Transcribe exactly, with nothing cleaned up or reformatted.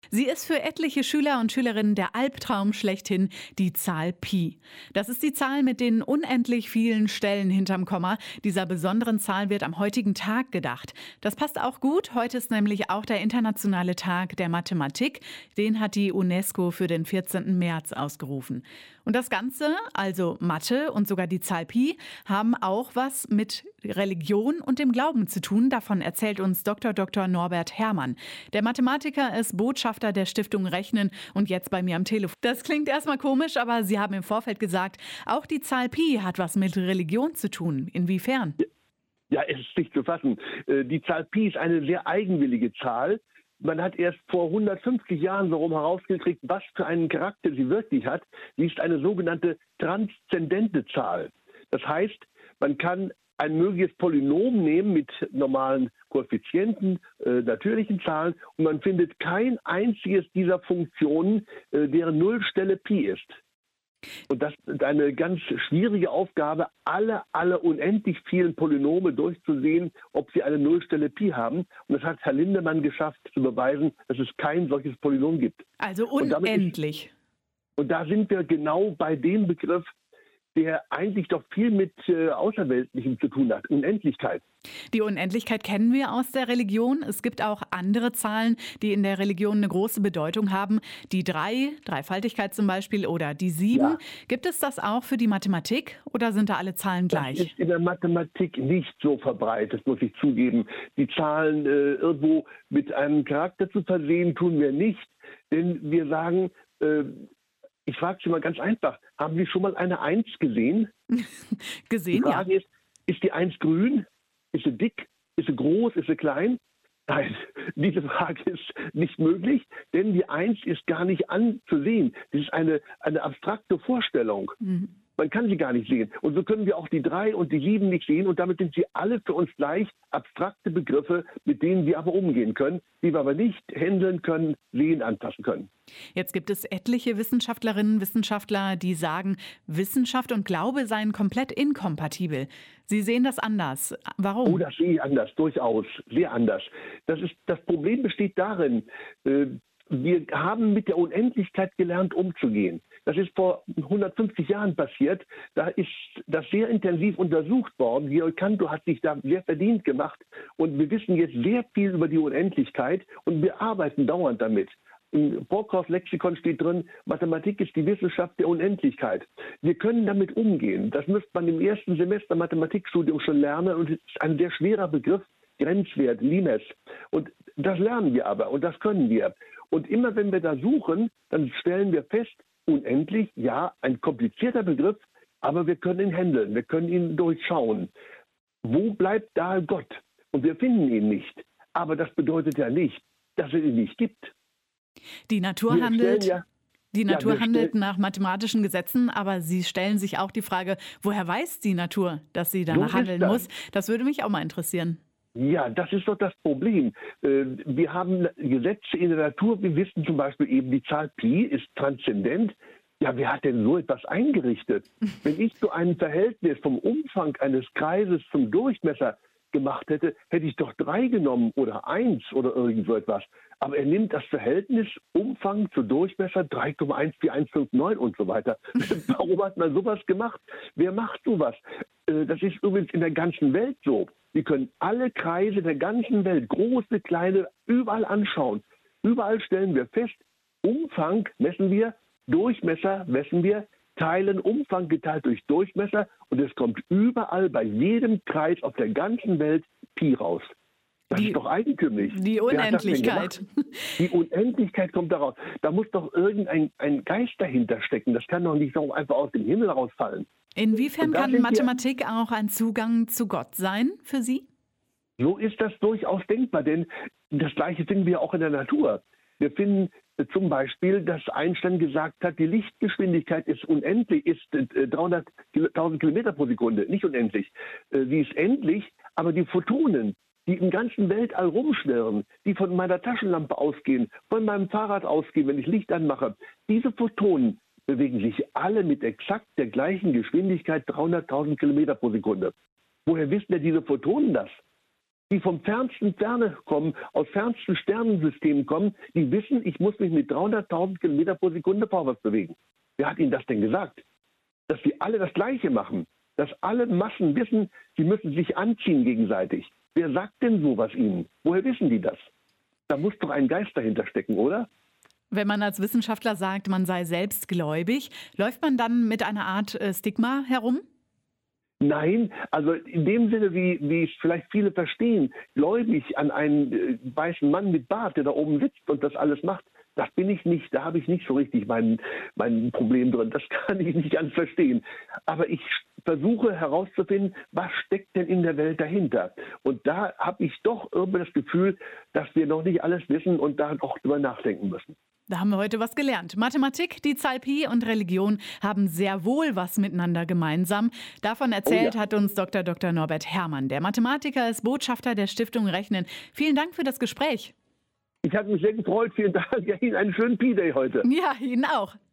Sie ist für etliche Schüler und Schülerinnen der Albtraum schlechthin, die Zahl Pi. Das ist die Zahl mit den unendlich vielen Stellen hinterm Komma. Dieser besonderen Zahl wird am heutigen Tag gedacht. Das passt auch gut. Heute ist nämlich auch der internationale Tag der Mathematik. Den hat die UNESCO für den vierzehnten März ausgerufen. Und das Ganze, also Mathe und sogar die Zahl Pi, haben auch was mit Religion und dem Glauben zu tun. Davon erzählt uns Doktor Doktor Norbert Herrmann. Der Mathematiker ist Botschafter der Stiftung Rechnen und jetzt bei mir am Telefon. Das klingt erstmal komisch, aber Sie haben im Vorfeld gesagt, auch die Zahl Pi hat was mit Religion zu tun. Inwiefern? Ja, es ist nicht zu fassen. Äh, Die Zahl Pi ist eine sehr eigenwillige Zahl. Man hat erst vor hundertfünfzig Jahren darum herausgekriegt, was für einen Charakter sie wirklich hat. Sie ist eine sogenannte transzendente Zahl. Das heißt, man kann ein mögliches Polynom nehmen mit normalen Koeffizienten, äh, natürlichen Zahlen, und man findet kein einziges dieser Funktionen, äh, deren Nullstelle Pi ist. Und das ist eine ganz schwierige Aufgabe, alle, alle unendlich vielen Polynome durchzusehen, ob sie eine Nullstelle Pi haben. Und das hat Herr Lindemann geschafft, zu beweisen, dass es kein solches Polynom gibt. Also Und damit ist, unendlich. und da sind wir genau bei dem Begriff, der eigentlich doch viel mit äh, Außerweltlichem zu tun hat, Unendlichkeit. Die Unendlichkeit kennen wir aus der Religion. Es gibt auch andere Zahlen, die in der Religion eine große Bedeutung haben. Die drei, Dreifaltigkeit zum Beispiel, oder die sieben. Ja. Gibt es das auch für die Mathematik oder sind da alle Zahlen Das gleich? ist in der Mathematik nicht so verbreitet, muss ich zugeben. Die Zahlen äh, irgendwo mit einem Charakter zu versehen, tun wir nicht. Denn wir sagen, äh, ich frage Sie mal ganz einfach, haben Sie schon mal eine Eins gesehen? Die Gesehen, ja. Frage ist, ist die Eins grün? Ist sie dick? Ist sie groß? Ist sie klein? Nein, diese Frage ist nicht möglich, denn die Eins ist gar nicht anzusehen. Das ist eine, eine abstrakte Vorstellung. Mhm. Man kann sie gar nicht sehen. Und so können wir auch die drei und die sieben nicht sehen. Und damit sind sie alle für uns gleich abstrakte Begriffe, mit denen wir aber umgehen können, die wir aber nicht handeln können, sehen, anpassen können. Jetzt gibt es etliche Wissenschaftlerinnen und Wissenschaftler, die sagen, Wissenschaft und Glaube seien komplett inkompatibel. Sie sehen das anders. Warum? Oh, das sehe ich anders, durchaus, sehr anders. Das ist, das Problem besteht darin, äh, wir haben mit der Unendlichkeit gelernt, umzugehen. Das ist vor hundertfünfzig Jahren passiert. Da ist das sehr intensiv untersucht worden. Georg Cantor hat sich da sehr verdient gemacht. Und wir wissen jetzt sehr viel über die Unendlichkeit und wir arbeiten dauernd damit. Im Brockhaus Lexikon steht drin, Mathematik ist die Wissenschaft der Unendlichkeit. Wir können damit umgehen. Das müsste man im ersten Semester Mathematikstudium schon lernen. Und es ist ein sehr schwerer Begriff, Grenzwert, Limes. Und das lernen wir aber und das können wir. Und immer wenn wir da suchen, dann stellen wir fest, unendlich, ja, ein komplizierter Begriff, aber wir können ihn handeln, wir können ihn durchschauen. Wo bleibt da Gott? Und wir finden ihn nicht. Aber das bedeutet ja nicht, dass es ihn nicht gibt. Die Natur Wir handelt. stellen ja, Die ja, Natur wir handelt stellen, nach mathematischen Gesetzen, aber Sie stellen sich auch die Frage, woher weiß die Natur, dass sie so danach ist handeln das. muss? Das würde mich auch mal interessieren. Ja, das ist doch das Problem. Äh, Wir haben Gesetze in der Natur. Wir wissen zum Beispiel eben, die Zahl Pi ist transzendent. Ja, wer hat denn so etwas eingerichtet? Wenn ich so ein Verhältnis vom Umfang eines Kreises zum Durchmesser gemacht hätte, hätte ich doch drei genommen oder eins oder irgend so etwas. Aber er nimmt das Verhältnis Umfang zu Durchmesser drei Komma eins vier eins fünf neun und so weiter. Warum hat man sowas gemacht? Wer macht sowas? Äh, Das ist übrigens in der ganzen Welt so. Wir können alle Kreise der ganzen Welt, große, kleine, überall anschauen. Überall stellen wir fest, Umfang messen wir, Durchmesser messen wir, teilen Umfang geteilt durch Durchmesser und es kommt überall bei jedem Kreis auf der ganzen Welt Pi raus. Das Die, ist doch eigentümlich. die Wer hat das denn Unendlichkeit. gemacht? Die Unendlichkeit kommt daraus. Da muss doch irgendein ein Geist dahinter stecken. Das kann doch nicht so einfach aus dem Himmel rausfallen. Inwiefern Und da kann sind wir, Mathematik auch ein Zugang zu Gott sein für Sie? so ist das durchaus denkbar, denn das Gleiche finden wir auch in der Natur. Wir finden äh, zum Beispiel, dass Einstein gesagt hat, die Lichtgeschwindigkeit ist unendlich, ist äh, dreihunderttausend Kilometer pro Sekunde, nicht unendlich. Äh, sie ist endlich, aber die Photonen, die im ganzen Weltall rumschwirren, die von meiner Taschenlampe ausgehen, von meinem Fahrrad ausgehen, wenn ich Licht anmache, diese Photonen bewegen sich alle mit exakt der gleichen Geschwindigkeit, dreihunderttausend Kilometer pro Sekunde. Woher wissen denn diese Photonen das? die vom fernsten Ferne kommen, aus fernsten Sternensystemen kommen, die wissen, ich muss mich mit dreihunderttausend Kilometer pro Sekunde vorwärts bewegen. Wer hat Ihnen das denn gesagt? Dass die alle das Gleiche machen. Dass alle Massen wissen, sie müssen sich anziehen gegenseitig. Wer sagt denn sowas Ihnen? Woher wissen die das? Da muss doch ein Geist dahinter stecken, oder? Wenn man als Wissenschaftler sagt, man sei selbstgläubig, läuft man dann mit einer Art äh, Stigma herum? Nein, also in dem Sinne, wie, wie es vielleicht viele verstehen, gläubig an einen äh, weißen Mann mit Bart, der da oben sitzt und das alles macht, das bin ich nicht. Da habe ich nicht so richtig mein, mein Problem drin. Das kann ich nicht ganz verstehen. Aber ich versuche herauszufinden, was steckt denn in der Welt dahinter. Und da habe ich doch irgendwie das Gefühl, dass wir noch nicht alles wissen und da noch drüber nachdenken müssen. Da haben wir heute was gelernt. Mathematik, die Zahl Pi und Religion haben sehr wohl was miteinander gemeinsam. Davon erzählt Oh ja. hat uns Doktor Doktor Norbert Herrmann. Der Mathematiker ist Botschafter der Stiftung Rechnen. Vielen Dank für das Gespräch. Ich habe mich sehr gefreut. Vielen Dank. Ja, Ihnen einen schönen Pi-Day heute. Ja, Ihnen auch.